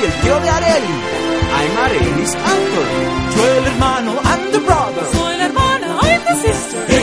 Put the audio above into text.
el tío de Arely. I'm Arelis uncle. Yo el hermano, I'm the brother. Soy la hermana, I'm the sister.